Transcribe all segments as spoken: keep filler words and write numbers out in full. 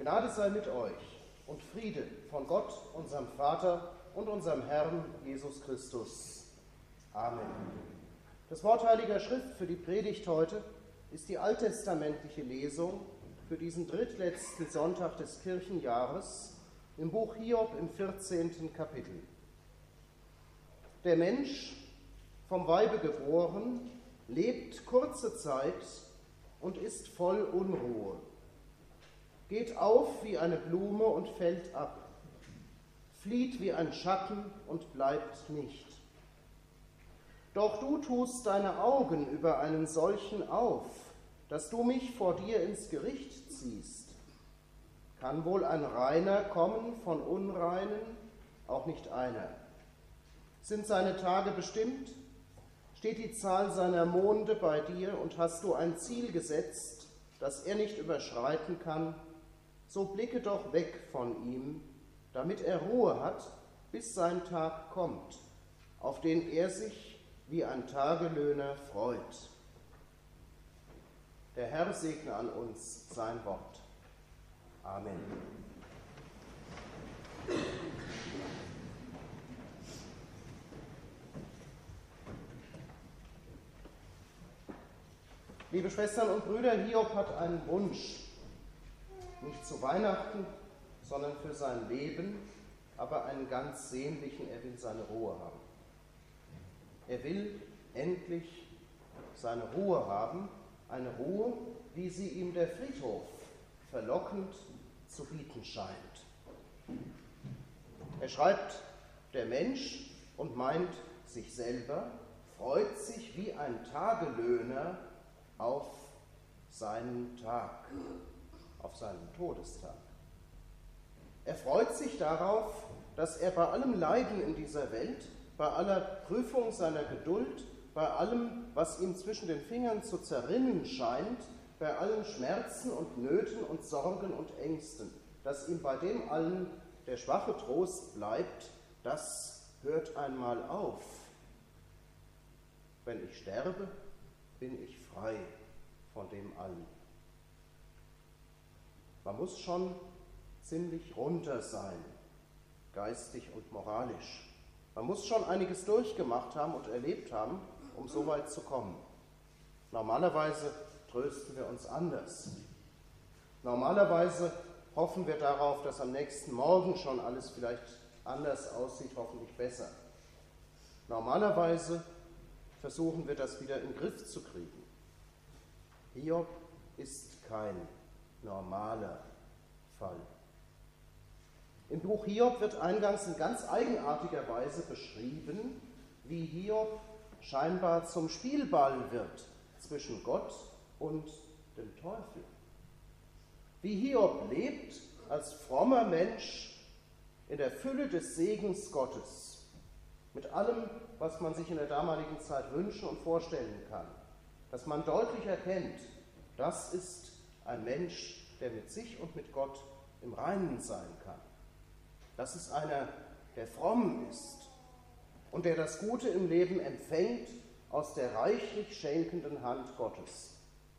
Gnade sei mit euch und Friede von Gott, unserem Vater und unserem Herrn Jesus Christus. Amen. Das Wort Heiliger Schrift für die Predigt heute ist die alttestamentliche Lesung für diesen drittletzten Sonntag des Kirchenjahres im Buch Hiob im vierzehnten Kapitel. Der Mensch, vom Weibe geboren, lebt kurze Zeit und ist voll Unruhe, geht auf wie eine Blume und fällt ab, flieht wie ein Schatten und bleibt nicht. Doch du tust deine Augen über einen solchen auf, dass du mich vor dir ins Gericht ziehst. Kann wohl ein Reiner kommen von Unreinen? Auch nicht einer. Sind seine Tage bestimmt? Steht die Zahl seiner Monde bei dir und hast du ein Ziel gesetzt, das er nicht überschreiten kann? So blicke doch weg von ihm, damit er Ruhe hat, bis sein Tag kommt, auf den er sich wie ein Tagelöhner freut. Der Herr segne an uns sein Wort. Amen. Liebe Schwestern und Brüder, Hiob hat einen Wunsch. Nicht zu Weihnachten, sondern für sein Leben, aber einen ganz sehnlichen, er will seine Ruhe haben. Er will endlich seine Ruhe haben, eine Ruhe, wie sie ihm der Friedhof verlockend zu bieten scheint. Er schreibt, der Mensch, und meint sich selber, freut sich wie ein Tagelöhner auf seinen Tag, auf seinen Todestag. Er freut sich darauf, dass er bei allem Leiden in dieser Welt, bei aller Prüfung seiner Geduld, bei allem, was ihm zwischen den Fingern zu zerrinnen scheint, bei allen Schmerzen und Nöten und Sorgen und Ängsten, dass ihm bei dem allen der schwache Trost bleibt, das hört einmal auf. Wenn ich sterbe, bin ich frei von dem allen. Man muss schon ziemlich runter sein, geistig und moralisch. Man muss schon einiges durchgemacht haben und erlebt haben, um so weit zu kommen. Normalerweise trösten wir uns anders. Normalerweise hoffen wir darauf, dass am nächsten Morgen schon alles vielleicht anders aussieht, hoffentlich besser. Normalerweise versuchen wir das wieder in den Griff zu kriegen. Hiob ist kein normaler Fall. Im Buch Hiob wird eingangs in ganz eigenartiger Weise beschrieben, wie Hiob scheinbar zum Spielball wird zwischen Gott und dem Teufel. Wie Hiob lebt als frommer Mensch in der Fülle des Segens Gottes, mit allem, was man sich in der damaligen Zeit wünschen und vorstellen kann, dass man deutlich erkennt, das ist ein Mensch, der mit sich und mit Gott im Reinen sein kann. Das ist einer, der fromm ist und der das Gute im Leben empfängt aus der reichlich schenkenden Hand Gottes.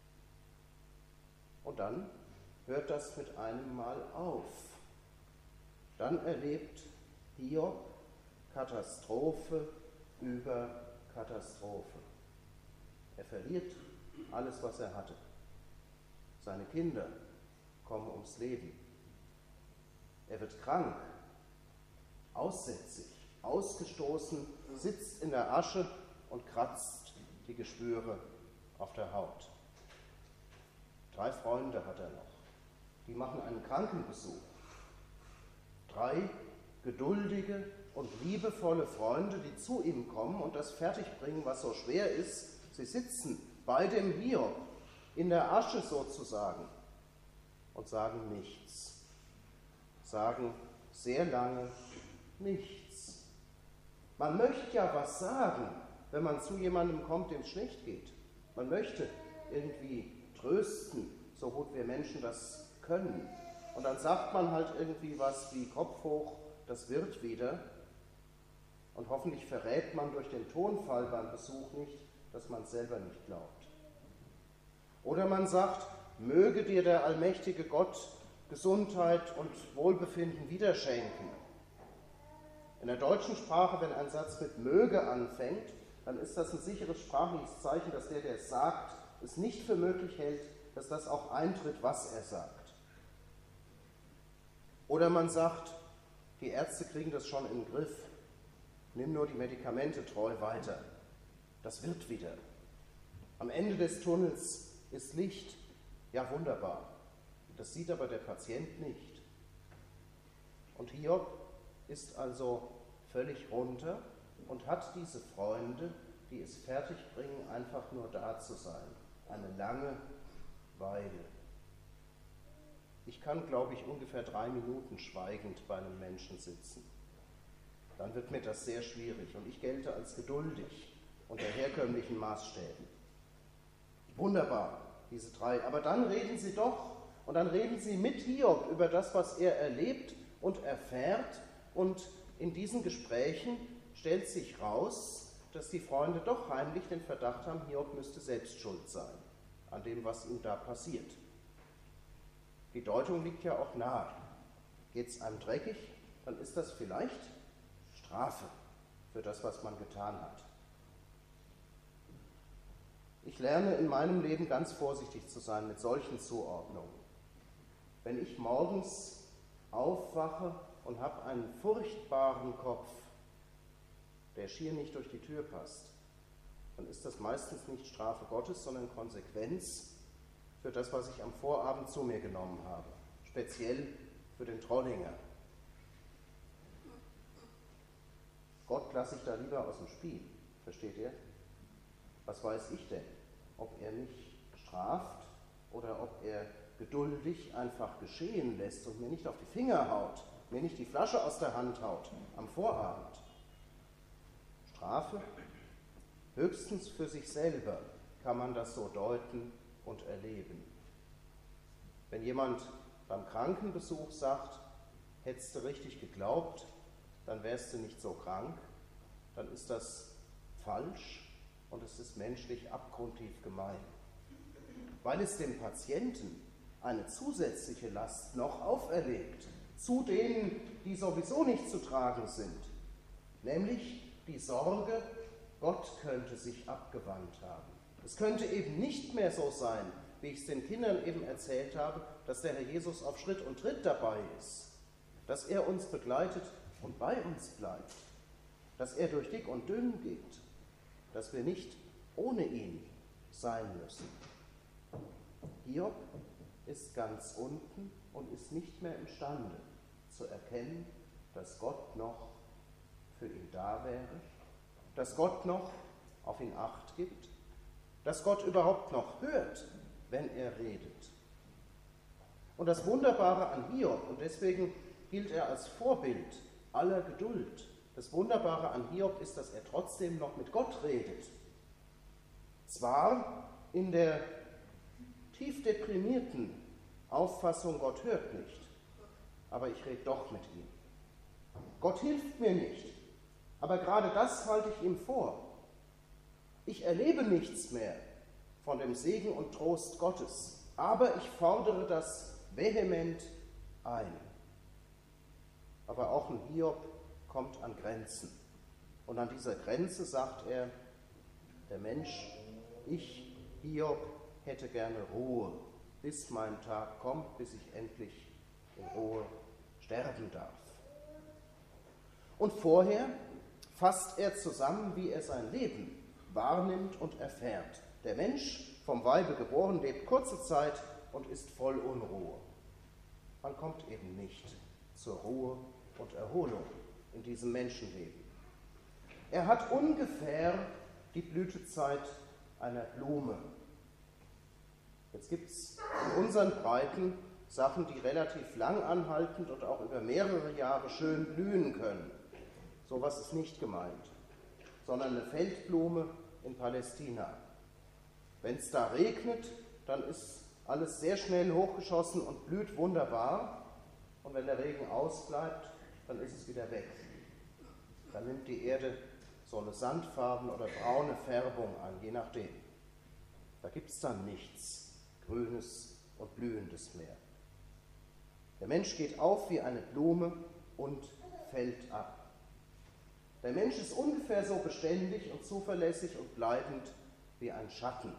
Und dann hört das mit einem Mal auf. Dann erlebt Hiob Katastrophe über Katastrophe. Er verliert alles, was er hatte. Seine Kinder kommen ums Leben. Er wird krank, aussätzig, ausgestoßen, sitzt in der Asche und kratzt die Geschwüre auf der Haut. Drei Freunde hat er noch. Die machen einen Krankenbesuch. Drei geduldige und liebevolle Freunde, die zu ihm kommen und das fertigbringen, was so schwer ist. Sie sitzen bei dem Hiob, in der Asche sozusagen, und sagen nichts. Sagen sehr lange nichts. Man möchte ja was sagen, wenn man zu jemandem kommt, dem es schlecht geht. Man möchte irgendwie trösten, so gut wir Menschen das können. Und dann sagt man halt irgendwie was wie Kopf hoch, das wird wieder. Und hoffentlich verrät man durch den Tonfall beim Besuch nicht, dass man es selber nicht glaubt. Oder man sagt, möge dir der allmächtige Gott Gesundheit und Wohlbefinden wieder schenken. In der deutschen Sprache, wenn ein Satz mit möge anfängt, dann ist das ein sicheres sprachliches Zeichen, dass der, der es sagt, es nicht für möglich hält, dass das auch eintritt, was er sagt. Oder man sagt, die Ärzte kriegen das schon in den Griff, nimm nur die Medikamente treu weiter. Das wird wieder. Am Ende des Tunnels ist Licht. Ja, wunderbar. Das sieht aber der Patient nicht. Und Hiob ist also völlig runter und hat diese Freunde, die es fertigbringen, einfach nur da zu sein. Eine lange Weile. Ich kann, glaube ich, ungefähr drei Minuten schweigend bei einem Menschen sitzen. Dann wird mir das sehr schwierig und ich gelte als geduldig unter herkömmlichen Maßstäben. Wunderbar, diese drei. Aber dann reden sie doch und dann reden sie mit Hiob über das, was er erlebt und erfährt. Und in diesen Gesprächen stellt sich raus, dass die Freunde doch heimlich den Verdacht haben, Hiob müsste selbst schuld sein an dem, was ihm da passiert. Die Deutung liegt ja auch nahe. Geht es einem dreckig, dann ist das vielleicht Strafe für das, was man getan hat. Ich lerne in meinem Leben ganz vorsichtig zu sein mit solchen Zuordnungen. Wenn ich morgens aufwache und habe einen furchtbaren Kopf, der schier nicht durch die Tür passt, dann ist das meistens nicht Strafe Gottes, sondern Konsequenz für das, was ich am Vorabend zu mir genommen habe, speziell für den Trollinger. Gott lasse ich da lieber aus dem Spiel, versteht ihr? Was weiß ich denn? Ob er mich straft oder ob er geduldig einfach geschehen lässt und mir nicht auf die Finger haut, mir nicht die Flasche aus der Hand haut am Vorabend. Strafe? Höchstens für sich selber kann man das so deuten und erleben. Wenn jemand beim Krankenbesuch sagt, hättest du richtig geglaubt, dann wärst du nicht so krank, dann ist das falsch und es ist menschlich abgrundtief gemein. Weil es dem Patienten eine zusätzliche Last noch auferlegt, zu denen, die sowieso nicht zu tragen sind, nämlich die Sorge, Gott könnte sich abgewandt haben. Es könnte eben nicht mehr so sein, wie ich es den Kindern eben erzählt habe, dass der Herr Jesus auf Schritt und Tritt dabei ist, dass er uns begleitet und bei uns bleibt, dass er durch dick und dünn geht, dass wir nicht ohne ihn sein müssen. Hiob ist ganz unten und ist nicht mehr imstande zu erkennen, dass Gott noch für ihn da wäre, dass Gott noch auf ihn Acht gibt, dass Gott überhaupt noch hört, wenn er redet. Und das Wunderbare an Hiob, und deswegen gilt er als Vorbild aller Geduld, das Wunderbare an Hiob ist, dass er trotzdem noch mit Gott redet. Zwar in der tief deprimierten Auffassung, Gott hört nicht, aber ich rede doch mit ihm. Gott hilft mir nicht, aber gerade das halte ich ihm vor. Ich erlebe nichts mehr von dem Segen und Trost Gottes, aber ich fordere das vehement ein. Aber auch ein Hiob kommt an Grenzen. Und an dieser Grenze sagt er, der Mensch, ich, Hiob, hätte gerne Ruhe, bis mein Tag kommt, bis ich endlich in Ruhe sterben darf. Und vorher fasst er zusammen, wie er sein Leben wahrnimmt und erfährt. Der Mensch, vom Weibe geboren, lebt kurze Zeit und ist voll Unruhe. Man kommt eben nicht zur Ruhe und Erholung in diesem Menschenleben. Er hat ungefähr die Blütezeit einer Blume. Jetzt gibt es in unseren Breiten Sachen, die relativ lang anhaltend und auch über mehrere Jahre schön blühen können. Sowas ist nicht gemeint, sondern eine Feldblume in Palästina. Wenn es da regnet, dann ist alles sehr schnell hochgeschossen und blüht wunderbar. Und wenn der Regen ausbleibt, dann ist es wieder weg. Dann nimmt die Erde so eine sandfarben- oder braune Färbung an, je nachdem. Da gibt es dann nichts Grünes und Blühendes mehr. Der Mensch geht auf wie eine Blume und fällt ab. Der Mensch ist ungefähr so beständig und zuverlässig und bleibend wie ein Schatten.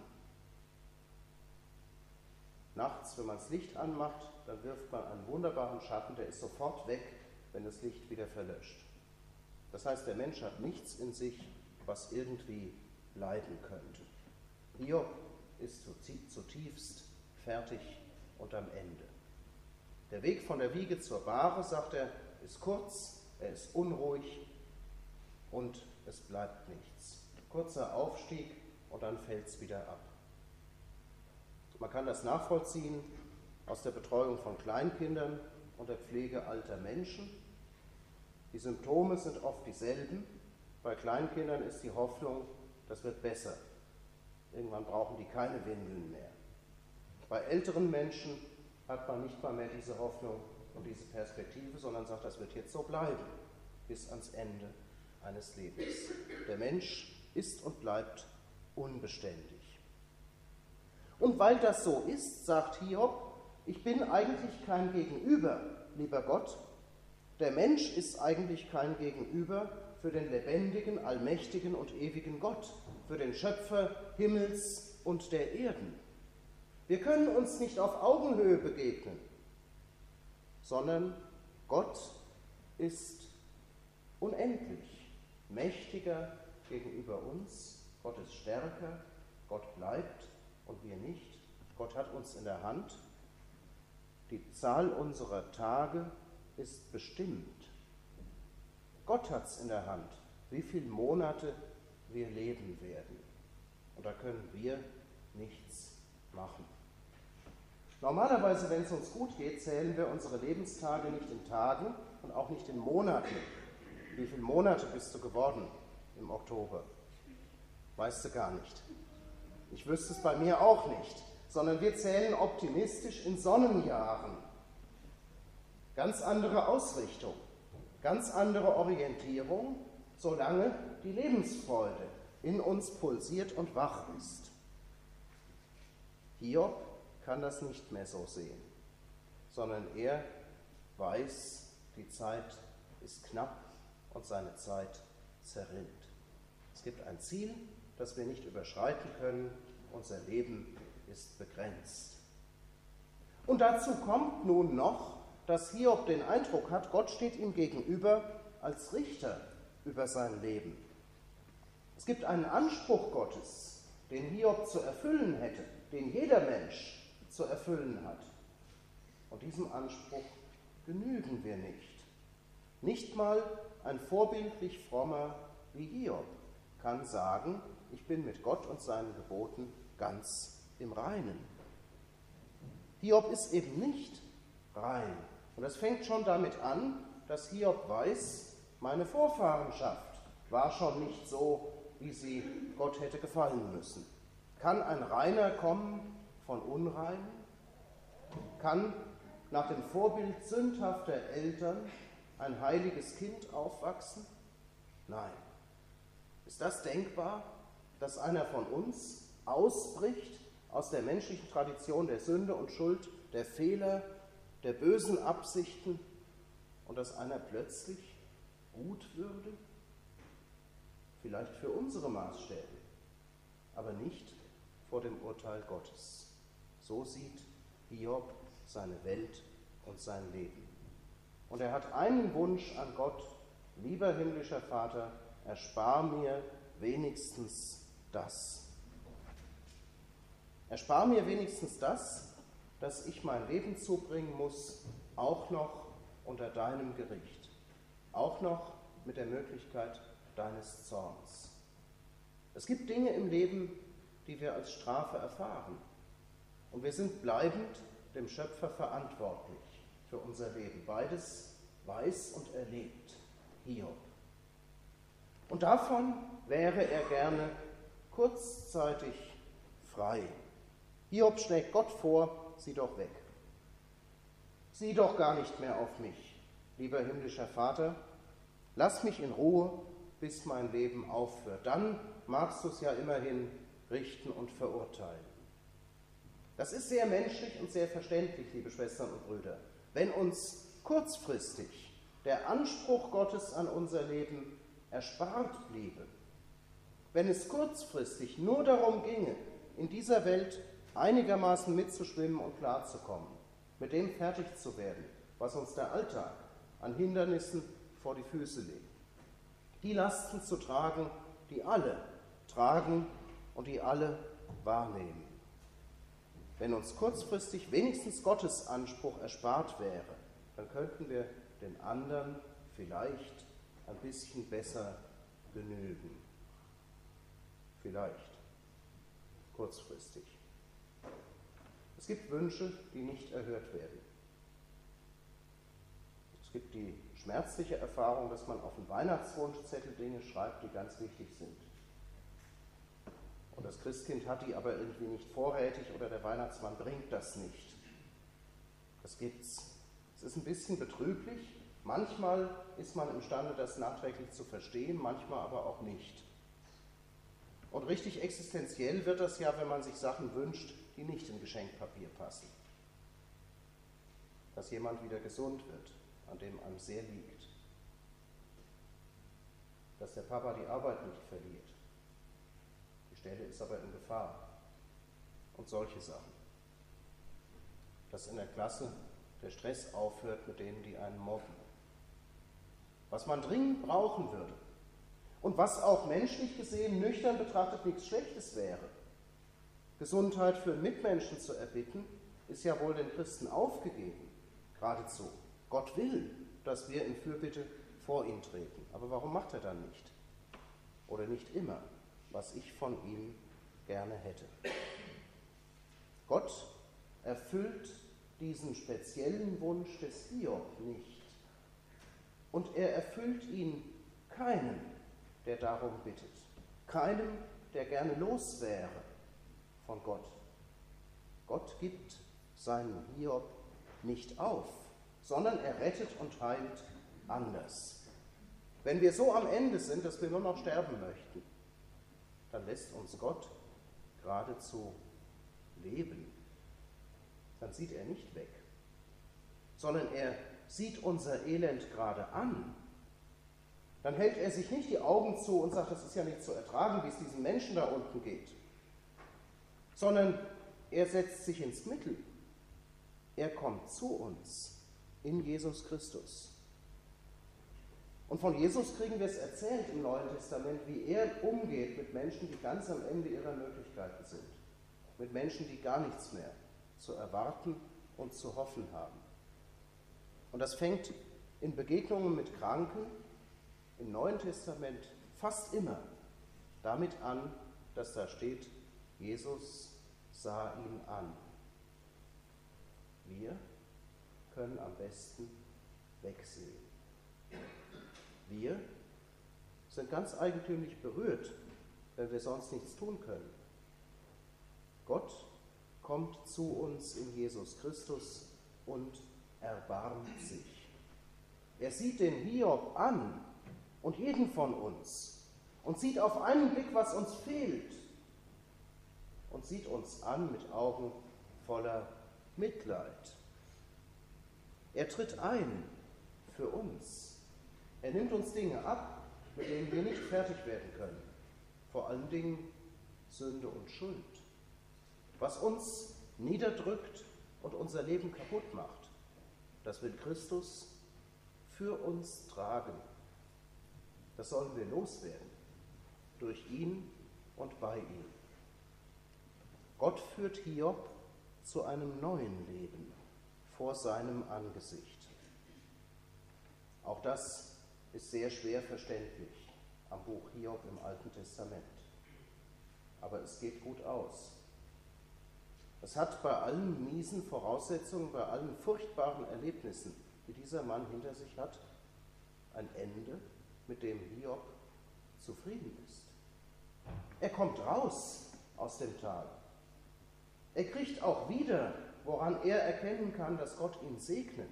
Nachts, wenn man das Licht anmacht, dann wirft man einen wunderbaren Schatten, der ist sofort weg, wenn das Licht wieder verlöscht. Das heißt, der Mensch hat nichts in sich, was irgendwie bleiben könnte. Hiob ist zutiefst fertig und am Ende. Der Weg von der Wiege zur Bahre, sagt er, ist kurz, er ist unruhig und es bleibt nichts. Kurzer Aufstieg und dann fällt es wieder ab. Man kann das nachvollziehen aus der Betreuung von Kleinkindern und der Pflege alter Menschen. Die Symptome sind oft dieselben. Bei Kleinkindern ist die Hoffnung, das wird besser. Irgendwann brauchen die keine Windeln mehr. Bei älteren Menschen hat man nicht mal mehr diese Hoffnung und diese Perspektive, sondern sagt, das wird jetzt so bleiben, bis ans Ende eines Lebens. Der Mensch ist und bleibt unbeständig. Und weil das so ist, sagt Hiob, ich bin eigentlich kein Gegenüber, lieber Gott. Der Mensch ist eigentlich kein Gegenüber für den lebendigen, allmächtigen und ewigen Gott, für den Schöpfer Himmels und der Erden. Wir können uns nicht auf Augenhöhe begegnen, sondern Gott ist unendlich, mächtiger gegenüber uns. Gott ist stärker, Gott bleibt und wir nicht. Gott hat uns in der Hand. Die Zahl unserer Tage ist bestimmt. Gott hat es in der Hand, wie viele Monate wir leben werden. Und da können wir nichts machen. Normalerweise, wenn es uns gut geht, zählen wir unsere Lebenstage nicht in Tagen und auch nicht in Monaten. Wie viele Monate bist du geworden im Oktober? Weißt du gar nicht. Ich wüsste es bei mir auch nicht, sondern wir zählen optimistisch in Sonnenjahren. Ganz andere Ausrichtung, ganz andere Orientierung, solange die Lebensfreude in uns pulsiert und wach ist. Hiob kann das nicht mehr so sehen, sondern er weiß, die Zeit ist knapp und seine Zeit zerrinnt. Es gibt ein Ziel, das wir nicht überschreiten können. Unser Leben ist begrenzt. Und dazu kommt nun noch, dass Hiob den Eindruck hat, Gott steht ihm gegenüber als Richter über sein Leben. Es gibt einen Anspruch Gottes, den Hiob zu erfüllen hätte, den jeder Mensch zu erfüllen hat. Und diesem Anspruch genügen wir nicht. Nicht mal ein vorbildlich frommer wie Hiob kann sagen, ich bin mit Gott und seinen Geboten ganz im Reinen. Hiob ist eben nicht rein. Und das fängt schon damit an, dass Hiob weiß, meine Vorfahrenschaft war schon nicht so, wie sie Gott hätte gefallen müssen. Kann ein Reiner kommen von Unreinen? Kann nach dem Vorbild sündhafter Eltern ein heiliges Kind aufwachsen? Nein. Ist das denkbar, dass einer von uns ausbricht aus der menschlichen Tradition der Sünde und Schuld, der Fehler, der bösen Absichten und dass einer plötzlich gut würde? Vielleicht für unsere Maßstäbe, aber nicht vor dem Urteil Gottes. So sieht Hiob seine Welt und sein Leben. Und er hat einen Wunsch an Gott: Lieber himmlischer Vater, erspar mir wenigstens das. Erspar mir wenigstens das, dass ich mein Leben zubringen muss, auch noch unter deinem Gericht, auch noch mit der Möglichkeit deines Zorns. Es gibt Dinge im Leben, die wir als Strafe erfahren. Und wir sind bleibend dem Schöpfer verantwortlich für unser Leben. Beides weiß und erlebt Hiob. Und davon wäre er gerne kurzzeitig frei. Hiob schlägt Gott vor, sieh doch weg. Sieh doch gar nicht mehr auf mich, lieber himmlischer Vater. Lass mich in Ruhe, bis mein Leben aufhört. Dann magst du es ja immerhin richten und verurteilen. Das ist sehr menschlich und sehr verständlich, liebe Schwestern und Brüder. wenn uns kurzfristig der Anspruch Gottes an unser Leben erspart bliebe, wenn es kurzfristig nur darum ginge, in dieser Welt einigermaßen mitzuschwimmen und klarzukommen, mit dem fertig zu werden, was uns der Alltag an Hindernissen vor die Füße legt, die Lasten zu tragen, die alle tragen und die alle wahrnehmen. Wenn uns kurzfristig wenigstens Gottes Anspruch erspart wäre, dann könnten wir den anderen vielleicht ein bisschen besser genügen. Vielleicht. Kurzfristig. Es gibt Wünsche, die nicht erhört werden. Es gibt die schmerzliche Erfahrung, dass man auf einen Weihnachtswunschzettel Dinge schreibt, die ganz wichtig sind. Und das Christkind hat die aber irgendwie nicht vorrätig oder der Weihnachtsmann bringt das nicht. Das gibt's. Es ist ein bisschen betrüblich. Manchmal ist man imstande, das nachträglich zu verstehen, manchmal aber auch nicht. Und richtig existenziell wird das ja, wenn man sich Sachen wünscht, die nicht in Geschenkpapier passen. Dass jemand wieder gesund wird, an dem einem sehr liegt. Dass der Papa die Arbeit nicht verliert. Die Stelle ist aber in Gefahr. Und solche Sachen. Dass in der Klasse der Stress aufhört mit denen, die einen mobben. Was man dringend brauchen würde und was auch menschlich gesehen nüchtern betrachtet nichts Schlechtes wäre. Gesundheit für Mitmenschen zu erbitten, ist ja wohl den Christen aufgegeben. Geradezu. Gott will, dass wir in Fürbitte vor ihn treten. Aber warum macht er dann nicht? Oder nicht immer, was ich von ihm gerne hätte. Gott erfüllt diesen speziellen Wunsch des Hiob nicht. Und er erfüllt ihn keinem, der darum bittet. Keinem, der gerne los wäre von Gott. Gott gibt seinen Hiob nicht auf, sondern er rettet und heilt anders. Wenn wir so am Ende sind, dass wir nur noch sterben möchten, dann lässt uns Gott geradezu leben. Dann sieht er nicht weg, sondern er sieht unser Elend gerade an. Dann hält er sich nicht die Augen zu und sagt, das ist ja nicht zu ertragen, wie es diesen Menschen da unten geht, sondern er setzt sich ins Mittel. Er kommt zu uns in Jesus Christus. Und von Jesus kriegen wir es erzählt im Neuen Testament, wie er umgeht mit Menschen, die ganz am Ende ihrer Möglichkeiten sind. Mit Menschen, die gar nichts mehr zu erwarten und zu hoffen haben. Und das fängt in Begegnungen mit Kranken im Neuen Testament fast immer damit an, dass da steht, Jesus sah ihn an. Wir können am besten wegsehen. Wir sind ganz eigentümlich berührt, wenn wir sonst nichts tun können. Gott kommt zu uns in Jesus Christus und erbarmt sich. Er sieht den Hiob an und jeden von uns und sieht auf einen Blick, was uns fehlt und sieht uns an mit Augen voller Mitleid. Er tritt ein für uns. Er nimmt uns Dinge ab, mit denen wir nicht fertig werden können. Vor allen Dingen Sünde und Schuld. Was uns niederdrückt und unser Leben kaputt macht, das will Christus für uns tragen. Das sollen wir loswerden, durch ihn und bei ihm. Gott führt Hiob zu einem neuen Leben vor seinem Angesicht. Auch das ist sehr schwer verständlich am Buch Hiob im Alten Testament. Aber es geht gut aus. Es hat bei allen miesen Voraussetzungen, bei allen furchtbaren Erlebnissen, die dieser Mann hinter sich hat, ein Ende, mit dem Hiob zufrieden ist. Er kommt raus aus dem Tal. Er kriegt auch wieder, woran er erkennen kann, dass Gott ihn segnet.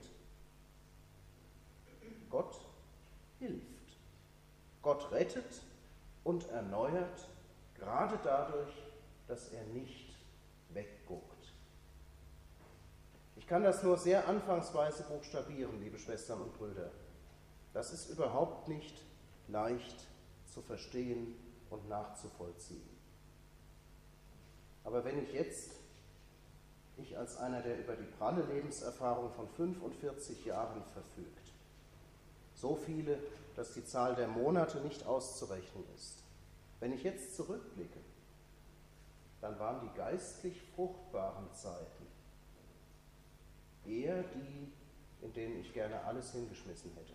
Gott hilft. Gott rettet und erneuert, gerade dadurch, dass er nicht wegguckt. Ich Ich kann das nur sehr anfangsweise buchstabieren, liebe Schwestern und Brüder. Das ist überhaupt nicht leicht zu verstehen und nachzuvollziehen. Aber wenn ich jetzt, ich als einer, der über die pralle Lebenserfahrung von fünfundvierzig Jahren verfügt, so viele, dass die Zahl der Monate nicht auszurechnen ist, wenn ich jetzt zurückblicke, dann waren die geistlich fruchtbaren Zeiten eher die, in denen ich gerne alles hingeschmissen hätte.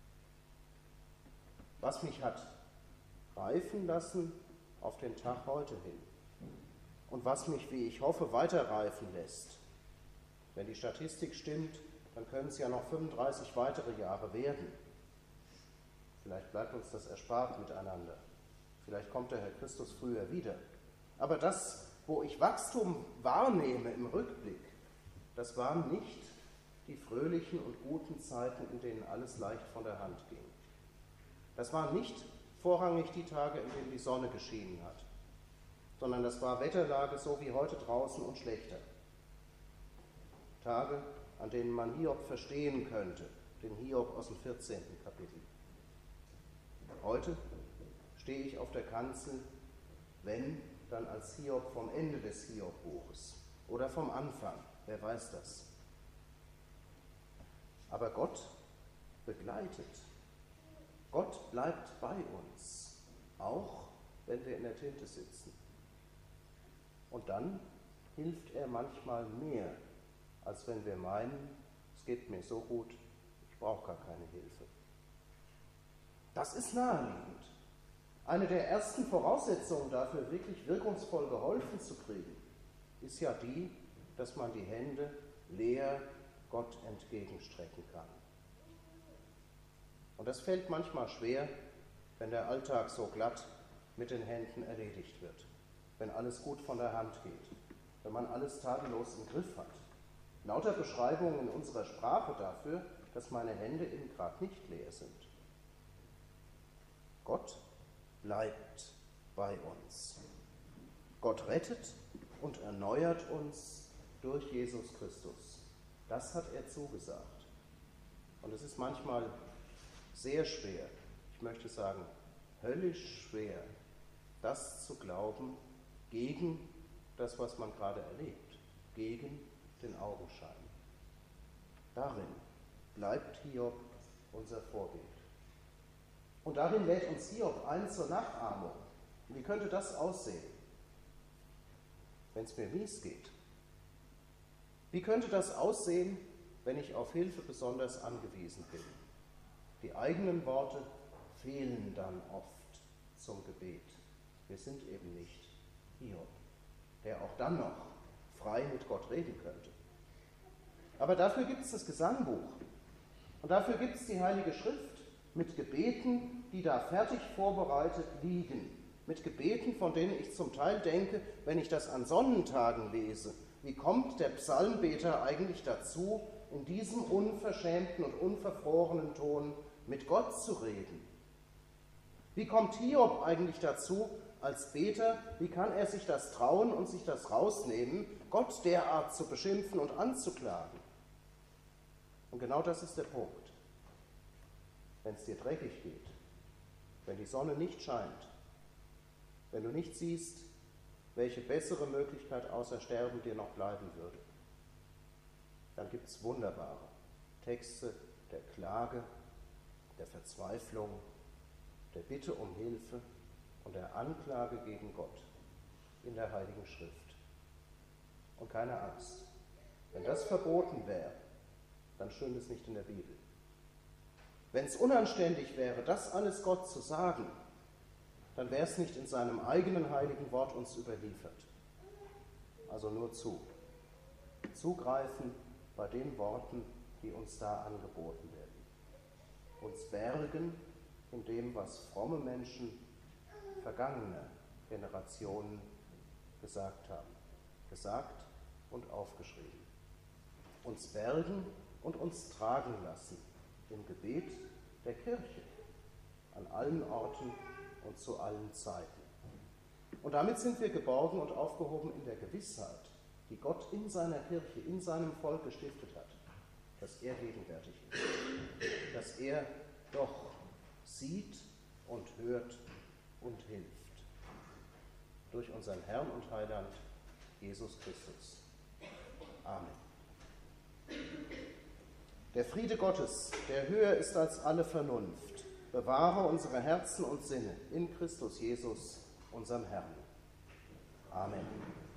Was mich hat reifen lassen auf den Tag heute hin und was mich, wie ich hoffe, weiter reifen lässt. Wenn die Statistik stimmt, dann können es ja noch fünfunddreißig weitere Jahre werden. Vielleicht bleibt uns das erspart miteinander. Vielleicht kommt der Herr Christus früher wieder. Aber das, wo ich Wachstum wahrnehme im Rückblick, das waren nicht die fröhlichen und guten Zeiten, in denen alles leicht von der Hand ging. Das waren nicht vorrangig die Tage, in denen die Sonne geschienen hat, sondern das war Wetterlage so wie heute draußen und schlechter. Tage, an denen man Hiob verstehen könnte, den Hiob aus dem vierzehnten Kapitel. Heute stehe ich auf der Kanzel, wenn, dann als Hiob vom Ende des Hiob-Buches oder vom Anfang, wer weiß das. Aber Gott begleitet. Gott bleibt bei uns, auch wenn wir in der Tinte sitzen. Und dann hilft er manchmal mehr, als wenn wir meinen, es geht mir so gut, ich brauche gar keine Hilfe. Das ist naheliegend. Eine der ersten Voraussetzungen dafür, wirklich wirkungsvoll geholfen zu kriegen, ist ja die, dass man die Hände leer Gott entgegenstrecken kann. Und das fällt manchmal schwer, wenn der Alltag so glatt mit den Händen erledigt wird, wenn alles gut von der Hand geht, wenn man alles tadellos im Griff hat. Lauter Beschreibungen in unserer Sprache dafür, dass meine Hände eben gerade nicht leer sind. Gott bleibt bei uns. Gott rettet und erneuert uns durch Jesus Christus. Das hat er zugesagt. Und es ist manchmal sehr schwer, ich möchte sagen höllisch schwer, das zu glauben gegen das, was man gerade erlebt, gegen den Augenschein. Darin bleibt Hiob unser Vorbild. Und darin lädt uns Hiob ein zur Nachahmung. Und wie könnte das aussehen, wenn es mir mies geht? Wie könnte das aussehen, wenn ich auf Hilfe besonders angewiesen bin? Die eigenen Worte fehlen dann oft zum Gebet. Wir sind eben nicht Hiob, der auch dann noch frei mit Gott reden könnte. Aber dafür gibt es das Gesangbuch. Und dafür gibt es die Heilige Schrift mit Gebeten, die da fertig vorbereitet liegen. Mit Gebeten, von denen ich zum Teil denke, wenn ich das an Sonnentagen lese, wie kommt der Psalmbeter eigentlich dazu, in diesem unverschämten und unverfrorenen Ton mit Gott zu reden? Wie kommt Hiob eigentlich dazu, als Beter, wie kann er sich das trauen und sich das rausnehmen, Gott derart zu beschimpfen und anzuklagen? Und genau das ist der Punkt. Wenn es dir dreckig geht, wenn die Sonne nicht scheint, wenn du nicht siehst, welche bessere Möglichkeit außer Sterben dir noch bleiben würde, dann gibt es wunderbare Texte der Klage, der Verzweiflung, der Bitte um Hilfe und der Anklage gegen Gott in der Heiligen Schrift. Und keine Angst, wenn das verboten wäre, dann stünde es nicht in der Bibel. Wenn es unanständig wäre, das alles Gott zu sagen, dann wäre es nicht in seinem eigenen heiligen Wort uns überliefert. Also nur zu. Zugreifen bei den Worten, die uns da angeboten werden. Uns bergen in dem, was fromme Menschen vergangener Generationen gesagt haben. Gesagt und aufgeschrieben. Uns bergen und uns tragen lassen im Gebet der Kirche an allen Orten und zu allen Zeiten. Und damit sind wir geborgen und aufgehoben in der Gewissheit, die Gott in seiner Kirche, in seinem Volk gestiftet hat, dass er gegenwärtig ist, dass er doch sieht und hört und hilft. Durch unseren Herrn und Heiland, Jesus Christus. Amen. Der Friede Gottes, der höher ist als alle Vernunft, bewahre unsere Herzen und Sinne in Christus Jesus, unserem Herrn. Amen.